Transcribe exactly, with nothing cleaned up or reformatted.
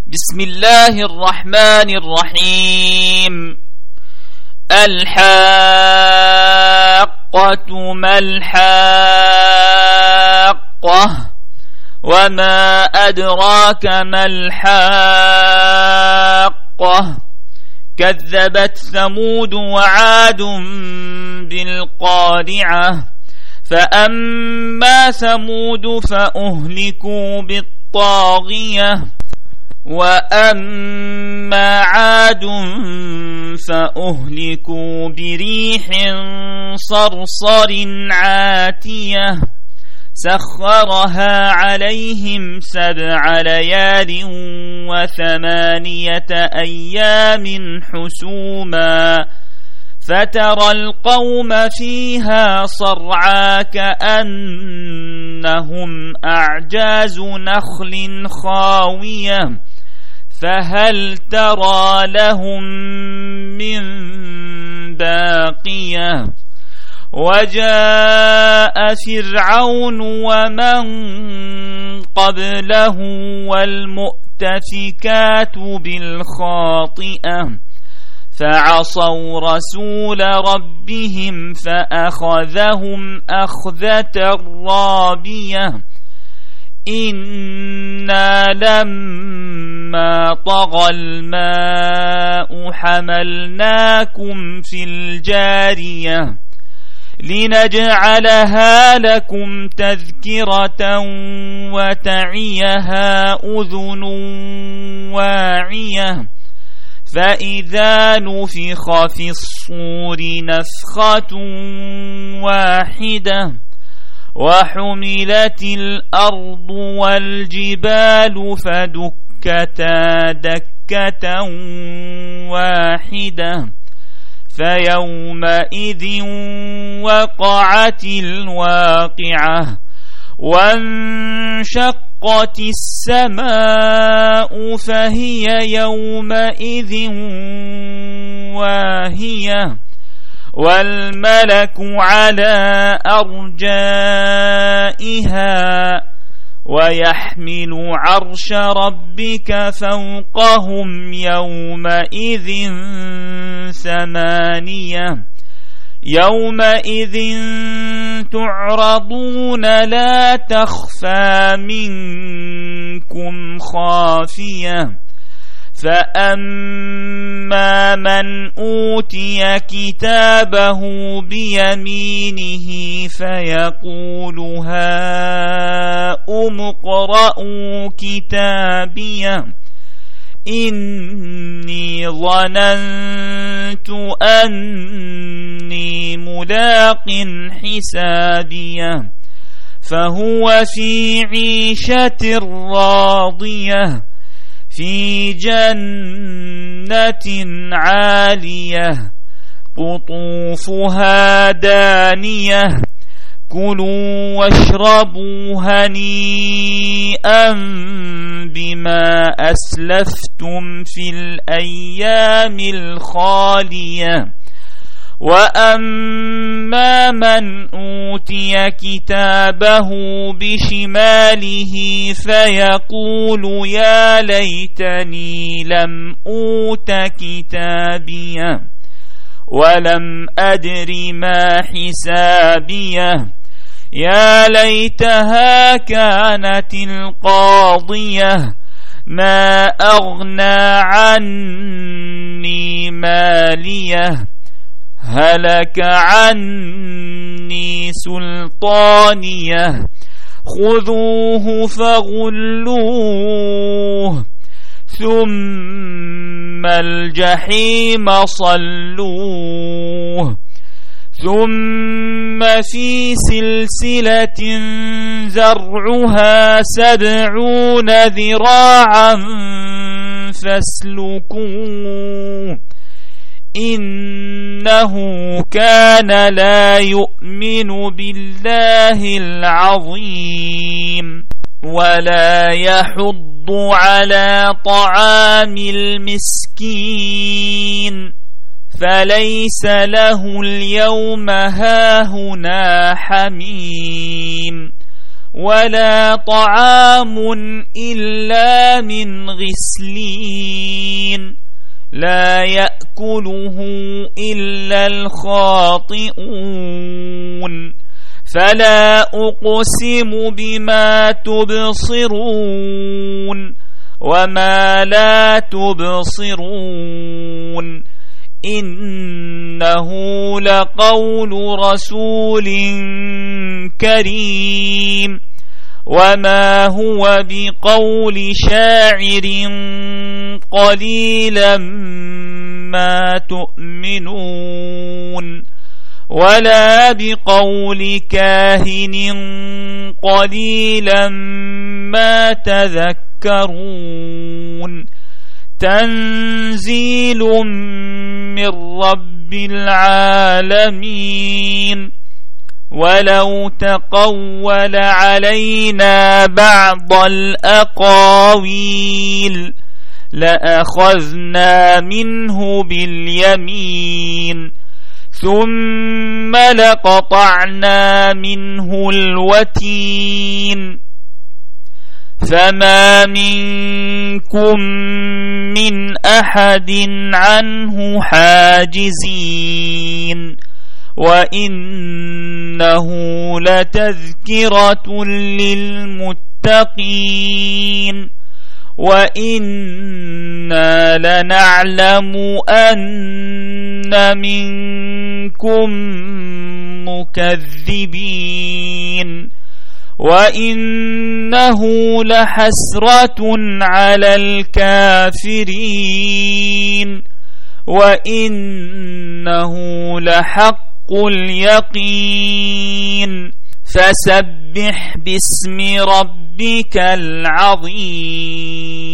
بسم الله الرحمن الرحيم. الحاقة ما الحاقة وما أدراك ما الحاقة كذبت ثمود وعاد بالقارعة فأما ثمود فأهلكوا بالطاغية وأما عاد فأهلكوا بريح صرصر عاتية سخرها عليهم سبع ليال وثمانية أيام حسوما فترى القوم فيها صرعى كأنهم أعجاز نخل خاوية فهل ترى لهم من باقية وجاء فرعون ومن قبله والمؤتفكات بالخاطئة فعصوا رسول ربهم فأخذهم أخذة رابية إنا لما طغى الماء حملناكم في الجارية لنجعلها لكم تذكرة وتعيها أذن واعية فإذا نفخ في الصور نفخة واحدة وحملت الأرض والجبال فدكتا دكة واحدة فيومئذ وقعت الواقعة وانشقت السماء فهي يومئذ واهية والملك على أرجائها ويحمل عرش ربك فوقهم يومئذ ثمانية يومئذ تعرضون لا تخفى منكم خافية فأما من أوتي كتابه بيمينه فيقول هاؤم اقرءوا كتابيه إني ظننت أني ملاق حسابيه فهو في عيشة راضية في جنة عالية قطوفها دانية كلوا واشربوا هنيئا بما أسلفتم في الأيام الخالية وأما من أوتي كتابه بشماله فيقول يا ليتني لم أوت كتابيه ولم أدر ما حسابيه يا ليتها كانت القاضية ما أغنى عني ماليه هلك عني سلطانيه خذوه فغلوه ثم الجحيم صلوه ثم في سلسلة ذرعها سبعون ذراعا فاسلكوه إنه كان لا يؤمن بالله العظيم ولا يحض على طعام المسكين فليس له اليوم هاهنا حميم ولا طعام إلا من غسلين لا يأكله إلا الخاطئون فلا أقسم بما تبصرون وما لا تبصرون إنه لقول رسول كريم وما هو بقول شاعر قليلا ما تؤمنون ولا بقول كاهن قليلا ما تذكرون تنزيل من رب العالمين ولو تقول علينا بعض الأقاويل لأخذنا منه باليمين ثم لقطعنا منه الوتين فما منكم من أحد عنه حاجزين وإنه لتذكرة للمتقين وإنا لنعلم أن منكم مكذبين وإنه لحسرة على الكافرين وإنه لحق اليقين فسبح باسم ربك العظيم.